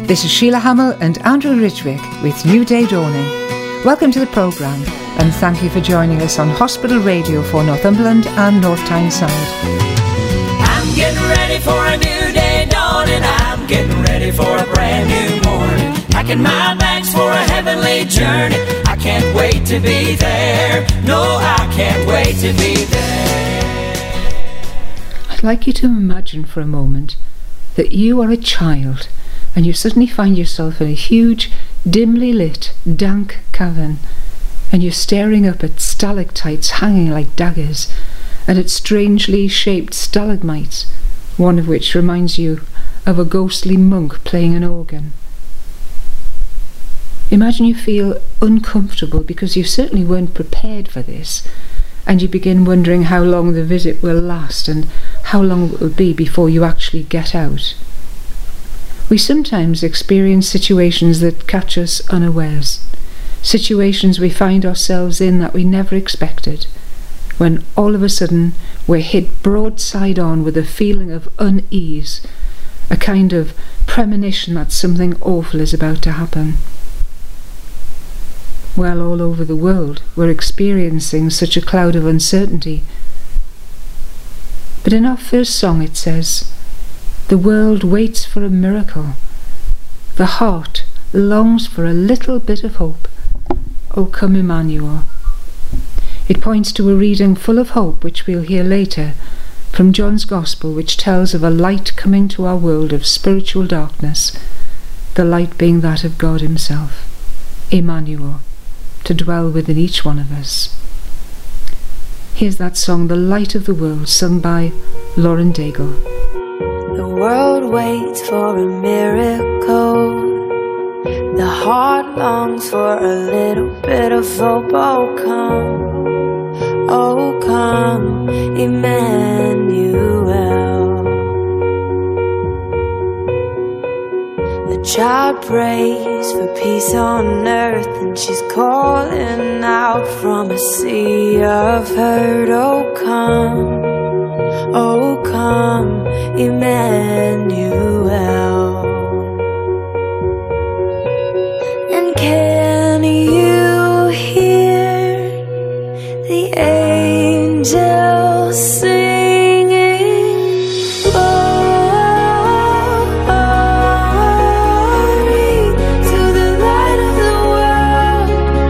This is Sheila Hamill and Andrew Ridgwick with New Day Dawning. Welcome to the programme and thank you for joining us on Hospital Radio for Northumberland and North Tyneside. I'm getting ready for a new day dawning. I'm getting ready for a brand new morning. Packing my bags for a heavenly journey. I can't wait to be there. No, I can't wait to be there. I'd like you to imagine for a moment that you are a child and you suddenly find yourself in a huge, dimly lit, dank cavern, and you're staring up at stalactites hanging like daggers, and at strangely shaped stalagmites, one of which reminds you of a ghostly monk playing an organ. Imagine you feel uncomfortable because you certainly weren't prepared for this, and you begin wondering how long the visit will last and how long it will be before you actually get out. We sometimes experience situations that catch us unawares, situations we find ourselves in that we never expected, when all of a sudden we're hit broadside on with a feeling of unease, a kind of premonition that something awful is about to happen. Well, all over the world we're experiencing such a cloud of uncertainty. But in our first song it says, "The world waits for a miracle. The heart longs for a little bit of hope. O come Emmanuel." It points to a reading full of hope which we'll hear later from John's Gospel, which tells of a light coming to our world of spiritual darkness, the light being that of God himself, Emmanuel, to dwell within each one of us. Here's that song, "The Light of the World," sung by Lauren Daigle. The world waits for a miracle. The heart longs for a little bit of hope. Oh come, Emmanuel. The child prays for peace on earth, and she's calling out from a sea of hurt. Oh come, Emmanuel. And can you hear the angels singing? Glory to the light of the world.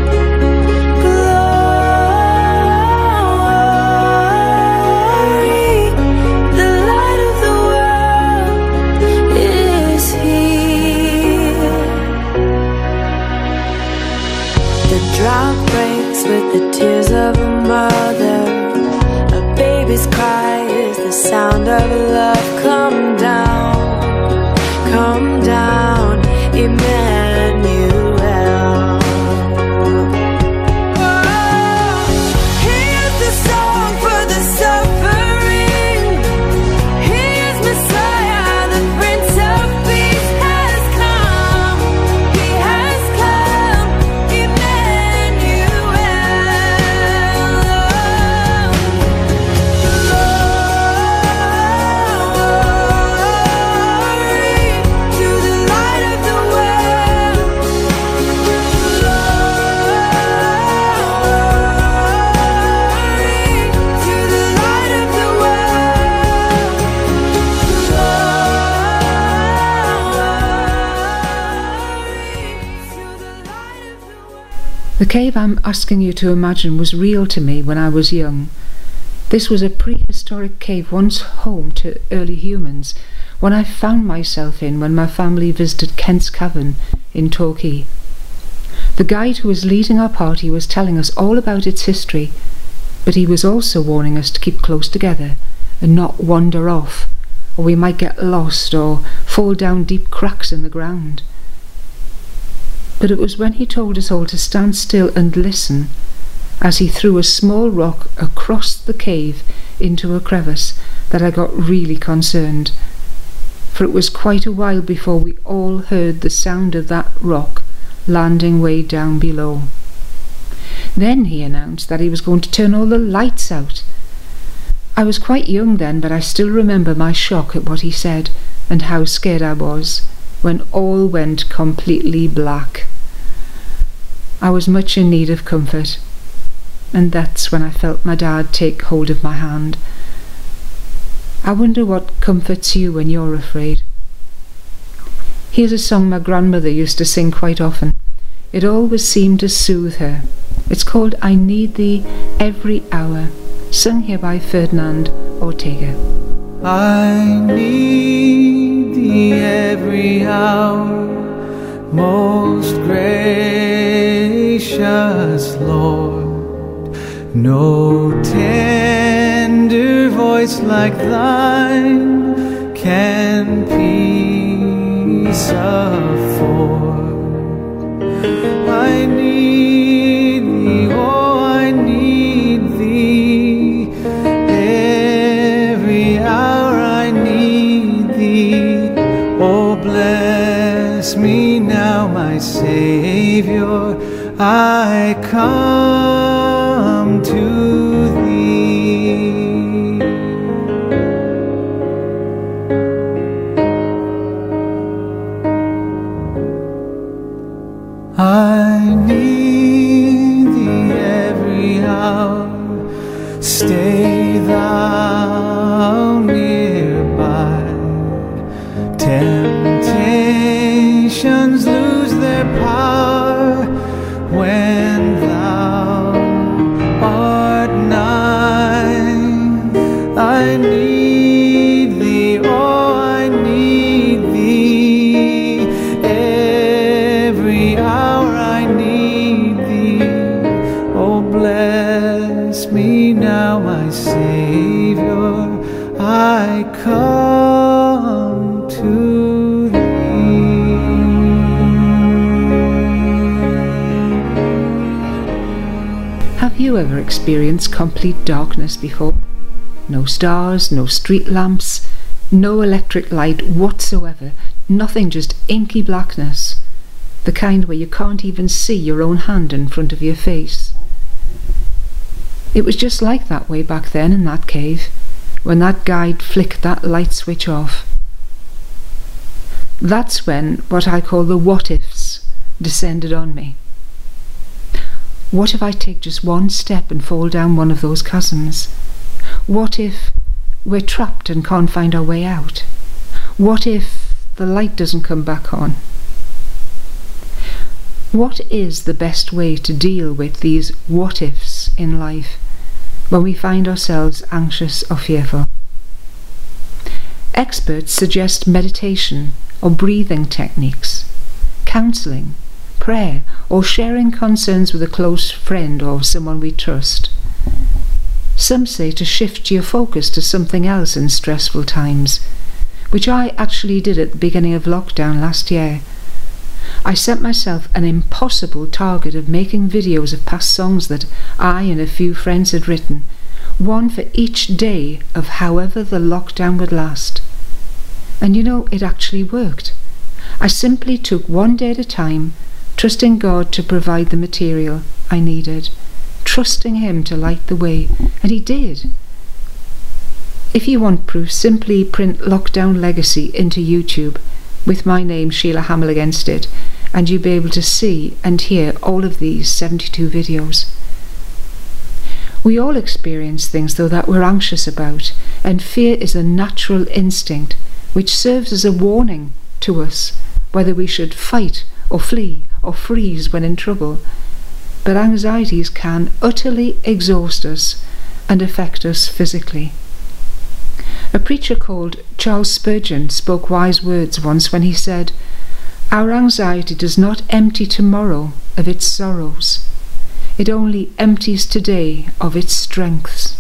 Glory, the light of the world is here. The drought breaks with the tears of a mother. A baby's cry is the sound of love. Come down, Emmanuel. Here's the song for the suffering. Here's Messiah, the Prince of Peace has come. He has come, Emmanuel. Glory to the light of the world. Glory to the light of the world. The cave I'm asking you to imagine was real to me when I was young. This was a prehistoric cave once home to early humans, one I found myself in when my family visited Kent's Cavern in Torquay. The guide who was leading our party was telling us all about its history, but he was also warning us to keep close together and not wander off, or we might get lost or fall down deep cracks in the ground. But it was when he told us all to stand still and listen, as he threw a small rock across the cave into a crevice, that I got really concerned, for it was quite a while before we all heard the sound of that rock landing way down below. Then he announced that he was going to turn all the lights out. I was quite young then, but I still remember my shock at what he said and how scared I was when all went completely black. I was much in need of comfort, and that's when I felt my dad take hold of my hand. I wonder what comforts you when you're afraid. Here's a song my grandmother used to sing quite often. It always seemed to soothe her. It's called I Need Thee Every Hour, sung here by Ferdinand Ortega. I need thee every hour, most gracious Lord. No tender voice like thine can peace afford. I need thee, oh, I need thee. Every hour I need thee. Oh, bless me now, my Savior. I come to thee. I need thee every hour. Stay thou nearby. Temptations lose their power when thou art nigh. I need thee, oh, I need thee. Every hour I need thee. Oh, bless me now, my Savior. I come to thee. Have you ever experienced complete darkness before? No stars, no street lamps, no electric light whatsoever, nothing, just inky blackness, the kind where you can't even see your own hand in front of your face. It was just like that way back then in that cave, when that guide flicked that light switch off. That's when what I call the what-ifs descended on me. What if I take just one step and fall down one of those chasms? What if we're trapped and can't find our way out? What if the light doesn't come back on? What is the best way to deal with these what-ifs in life when we find ourselves anxious or fearful? Experts suggest meditation or breathing techniques, counselling, prayer, or sharing concerns with a close friend or someone we trust. Some say to shift your focus to something else in stressful times, which I actually did at the beginning of lockdown last year. I set myself an impossible target of making videos of past songs that I and a few friends had written, one for each day of however the lockdown would last. And you know, it actually worked. I simply took one day at a time, trusting God to provide the material I needed, trusting Him to light the way, and He did. If you want proof, simply print Lockdown Legacy into YouTube with my name, Sheila Hamill, against it, and you'll be able to see and hear all of these 72 videos. We all experience things, though, that we're anxious about, and fear is a natural instinct which serves as a warning to us whether we should fight or flee or freeze when in trouble. But anxieties can utterly exhaust us and affect us physically. A preacher called Charles Spurgeon spoke wise words once when he said, "Our anxiety does not empty tomorrow of its sorrows. It only empties today of its strengths."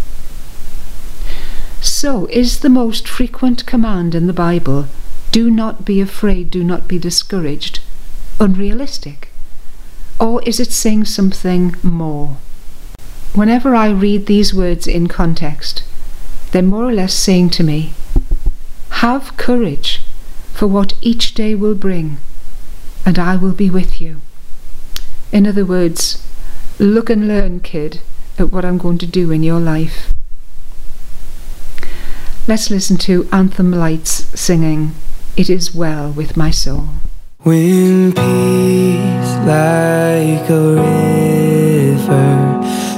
So is the most frequent command in the Bible, "Do not be afraid, do not be discouraged," unrealistic? Or is it saying something more? Whenever I read these words in context, they're more or less saying to me, have courage for what each day will bring, and I will be with you. In other words, look and learn, kid, at what I'm going to do in your life. Let's listen to Anthem Lights singing it is well with my soul. When peace like a river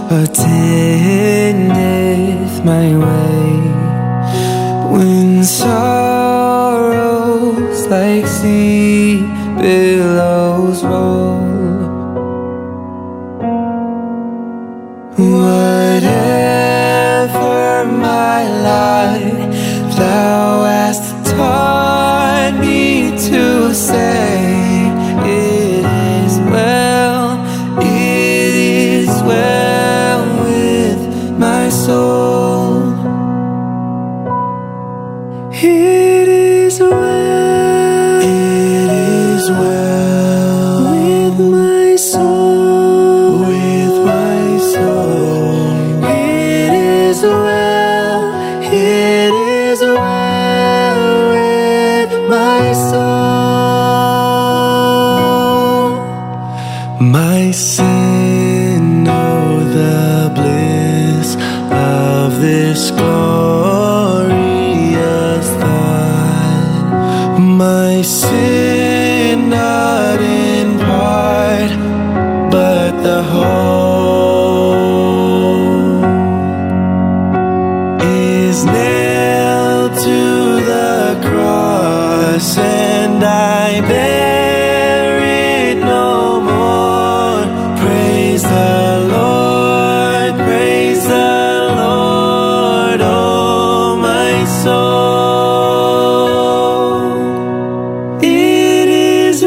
attendeth my way, when sorrows like sea billows roll, whatever my lot thou hast taught me to say, it is well with my soul. It is well with my soul, with my soul. It is well with my soul. My sin, know the bliss of this glorious thought. My sin, not in part, but the whole, is nailed to the cross, and I bear it no more. Praise the Lord, oh my soul. It is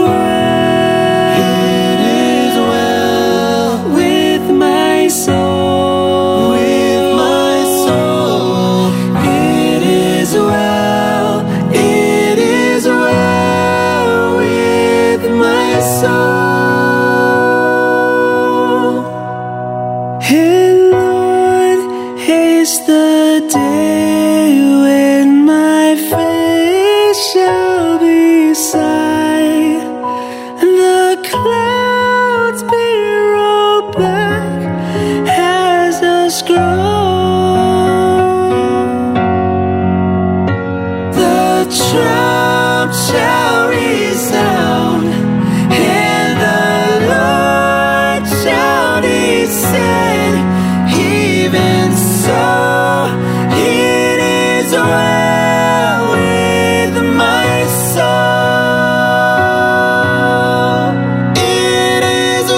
well with my soul, with my soul. It is well with my soul. And Lord, haste the day when my face shall be sight, and the clouds be rolled back as a scroll. The trump shall resound, and the Lord shall descend. Even so, it is well with my soul. It is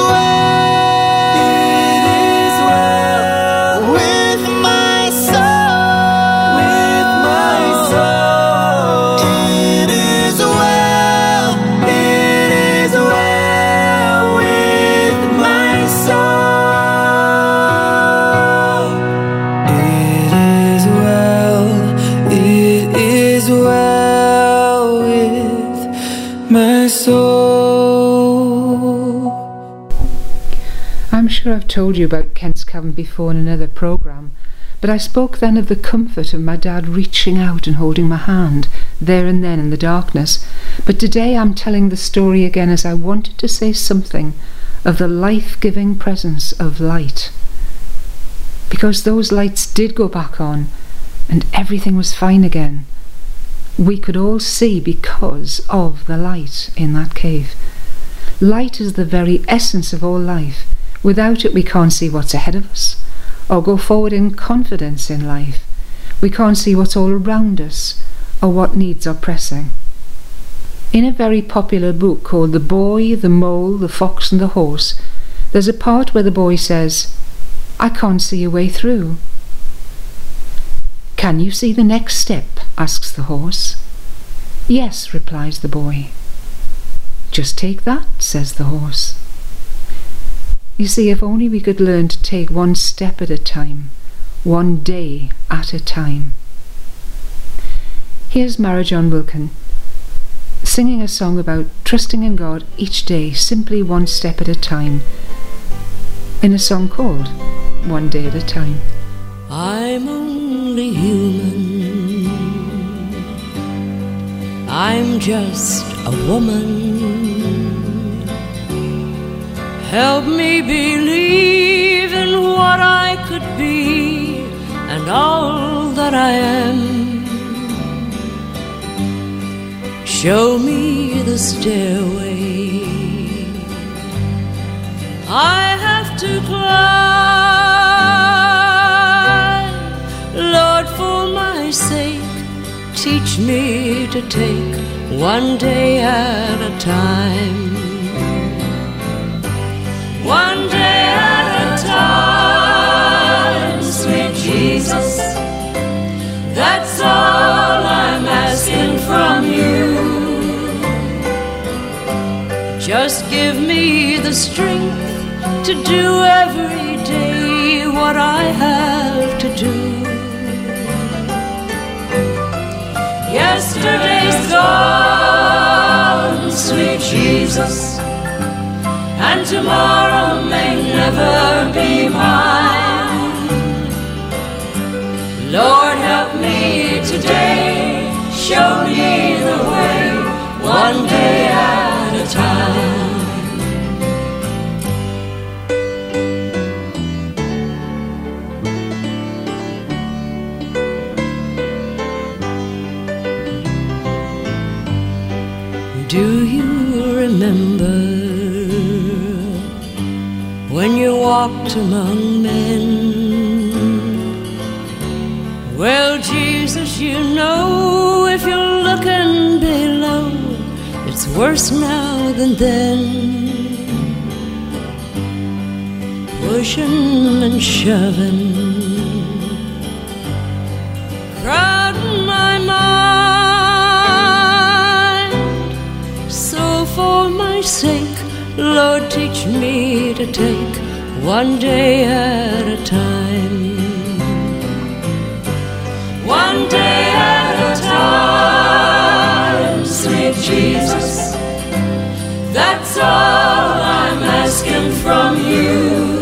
well with my soul, with my soul. It is well with my soul. It is well with my soul. I'm sure I've told you about Kent's Cavern before in another programme, but I spoke then of the comfort of my dad reaching out and holding my hand, there and then in the darkness. But today I'm telling the story again as I wanted to say something of the life-giving presence of light. Because those lights did go back on, and everything was fine again. We could all see because of the light in that cave. Light is the very essence of all life. Without it, we can't see what's ahead of us, or go forward in confidence in life. We can't see what's all around us, or what needs are pressing. In a very popular book called The Boy, the Mole, the Fox and the Horse, there's a part where the boy says, "I can't see a way through." "Can you see the next step?" asks the horse. "Yes," replies the boy. "Just take that," says the horse. You see, if only we could learn to take one step at a time, one day at a time. Here's Mara-John Wilkin singing a song about trusting in God each day, simply one step at a time, in a song called One Day at a Time. I'm only human, I'm just a woman. Help me believe in what I could be and all that I am. show me the stairway I have to climb. Lord, for my sake, teach me to take one day at a time. One day at a time, sweet Jesus, that's all I'm asking from you. Just give me the strength to do every day what I have to do. Yesterday's gone, sweet Jesus, and tomorrow may never be mine. Lord, help me today, show me the way, one day at a time. Do you remember when you walked among men? Well, Jesus, you know, if you're looking below, it's worse now than then. Pushing and shoving, crowding my mind. So for my sake, Lord, teach me to take one day at a time. One day at a time, sweet Jesus, that's all I'm asking from you.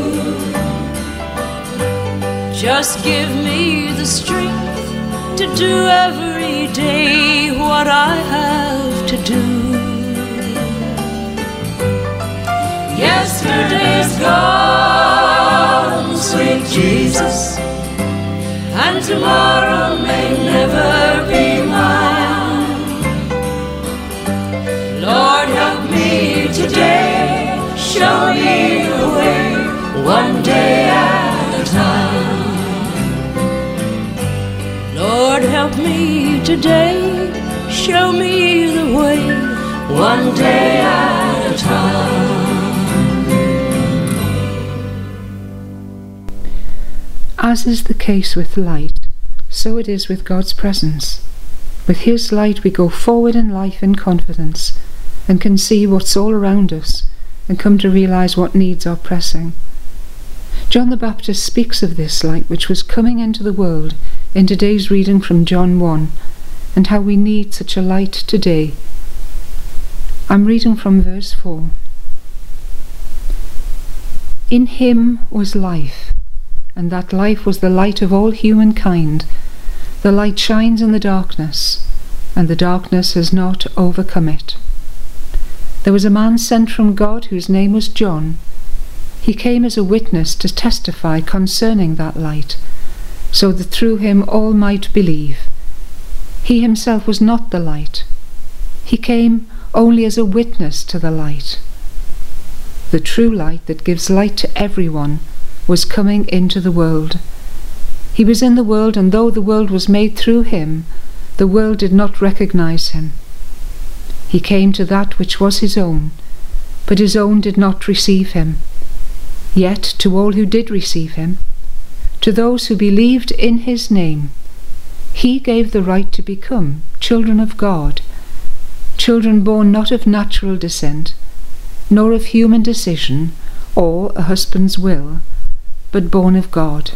Just give me the strength to do every day what I have to do. Yesterday's gone, sweet Jesus, and tomorrow may never be mine. Lord, help me today, show me the way, one day at a time. Lord, help me today, show me the way, one day at a time. As is the case with light, so it is with God's presence. With His light we go forward in life in confidence and can see what's all around us and come to realize what needs are pressing. John the Baptist speaks of this light which was coming into the world in today's reading from John 1, and how we need such a light today. I'm reading from verse 4. In Him was life, and that life was the light of all humankind. The light shines in the darkness, and the darkness has not overcome it. There was a man sent from God whose name was John. He came as a witness to testify concerning that light, so that through him all might believe. He himself was not the light. He came only as a witness to the light. The true light that gives light to everyone was coming into the world. He was in the world, and though the world was made through him, the world did not recognize him. He came to that which was his own, but his own did not receive him. Yet to all who did receive him, to those who believed in his name, he gave the right to become children of God, children born not of natural descent, nor of human decision or a husband's will, but born of God.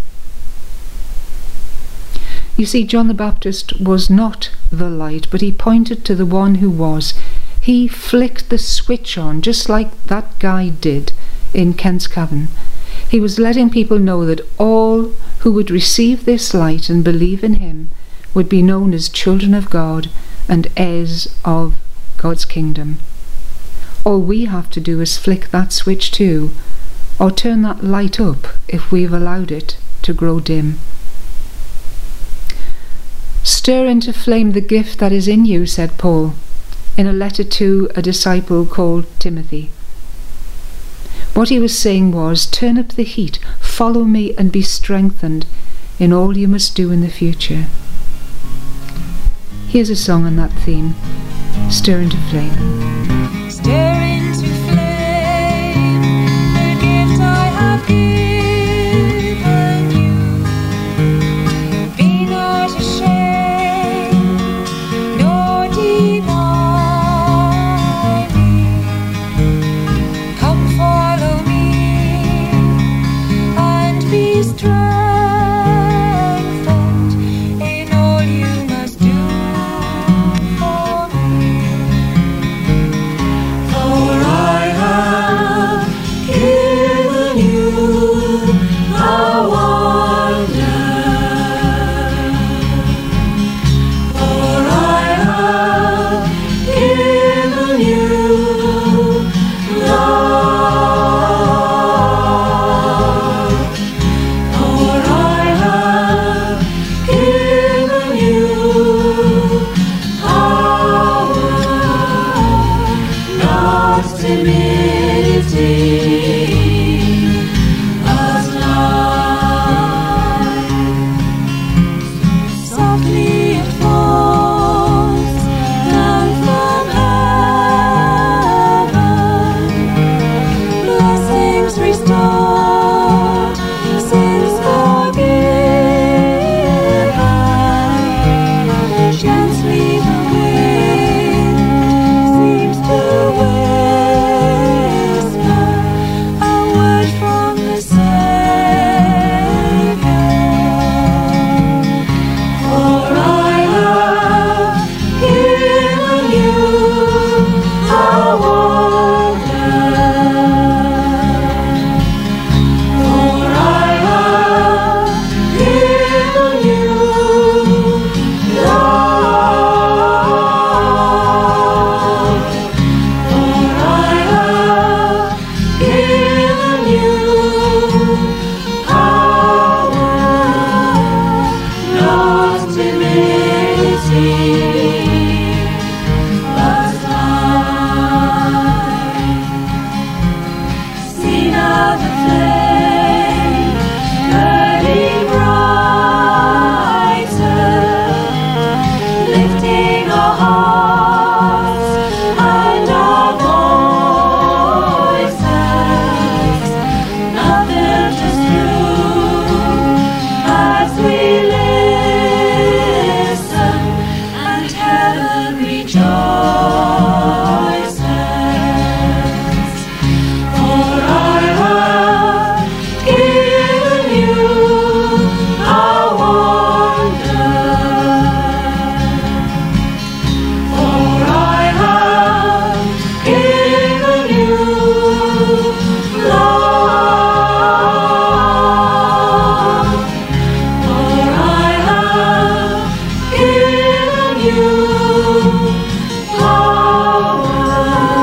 You see, John the Baptist was not the light, but he pointed to the one who was. He flicked the switch on, just like that guy did in Kent's Cavern. He was letting people know that all who would receive this light and believe in him would be known as children of God and heirs of God's kingdom. All we have to do is flick that switch too, or turn that light up if we've allowed it to grow dim. Stir into flame the gift that is in you, said Paul. in a letter to a disciple called Timothy. What he was saying was, turn up the heat, follow me and be strengthened in all you must do in the future. Here's a song on that theme, Stir into Flame. Stir into flame the gift I have given you. Be not ashamed, nor deny me. Come follow me and be strengthened in all you must do for me. For I have given you a wonder. For I have given you love. For I have given you power, not timidity, but life. Softly it falls down from heaven, blessings restored, sins forgiven. Gently the wind seems to whisper a word from the Savior. For I have given you a wonder. For I have given you love. For I have given you power, not timidity, but life. See now the flame burning brighter, lifting our hearts and our voices. Nothing just through as we listen, and heaven rejoices. For I have given you a wonder. For I have given you love. For I have given you power,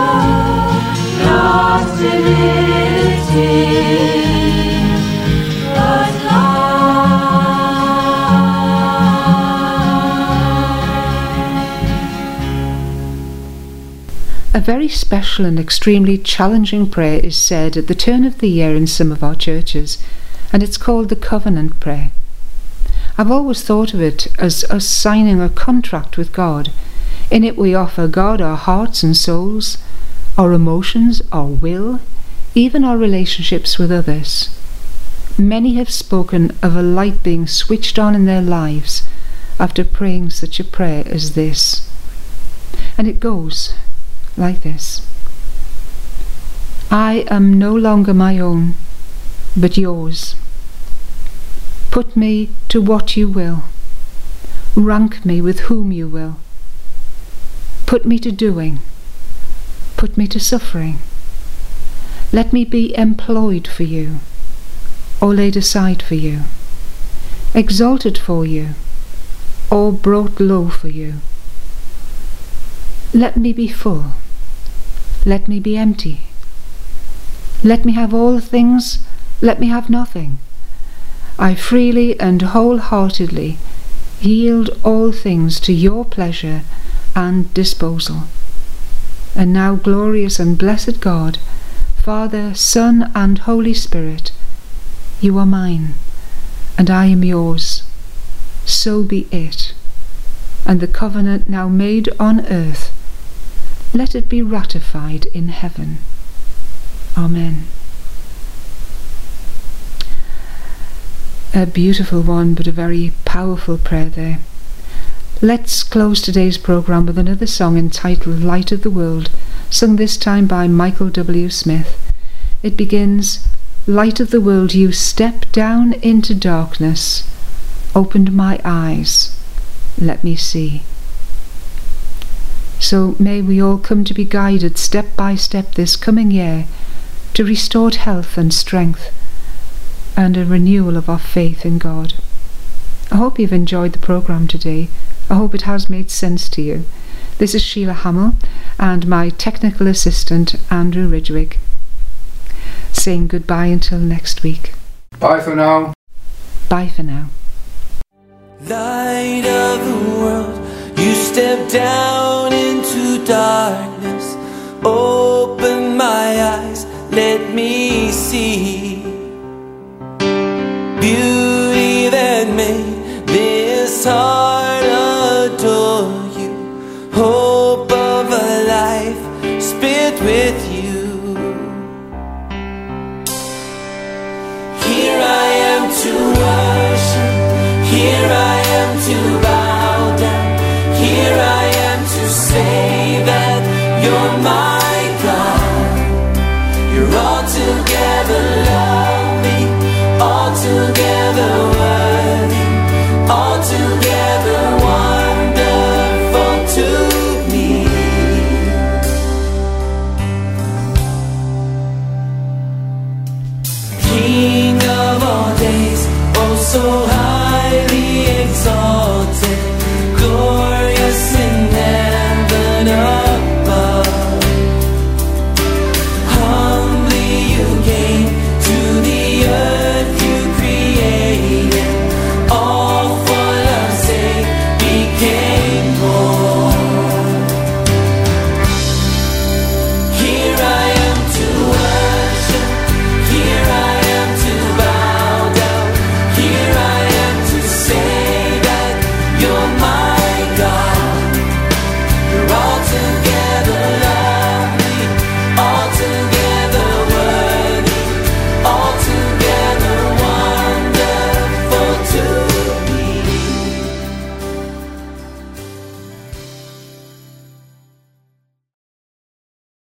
not timidity, but life. A very special and extremely challenging prayer is said at the turn of the year in some of our churches, and it's called the Covenant Prayer. I've always thought of it as us signing a contract with God. In it we offer God our hearts and souls, our emotions, our will, even our relationships with others. Many have spoken of a light being switched on in their lives after praying such a prayer as this. And it goes like this. I am no longer my own, but yours. Put me to what you will. Rank me with whom you will. Put me to doing. Put me to suffering. Let me be employed for you, or laid aside for you, exalted for you, or brought low for you. Let me be full. Let me be empty. Let me have all things. Let me have nothing. I freely and wholeheartedly yield all things to your pleasure and disposal. And now, glorious and blessed God, Father, Son, and Holy Spirit, you are mine, and I am yours. So be it. And the covenant now made on earth, let it be ratified in heaven. Amen. A beautiful one, but a very powerful prayer there. Let's close today's programme with another song entitled Light of the World, sung this time by Michael W. Smith. It begins, Light of the world, you stepped down into darkness, opened my eyes, let me see. So may we all come to be guided step by step this coming year to restored health and strength and a renewal of our faith in God. I hope you've enjoyed the programme today. I hope it has made sense to you. This is Sheila Hamill and my technical assistant Andrew Ridgwick, saying goodbye until next week. Bye for now. Bye for now. Light of the world, you step down into darkness, open my eyes, let me see beauty that made this heart adore you, hope of a life spent with you. Here I am to worship, here I am to bow down, here I am to say that you're my God, you're altogether loved.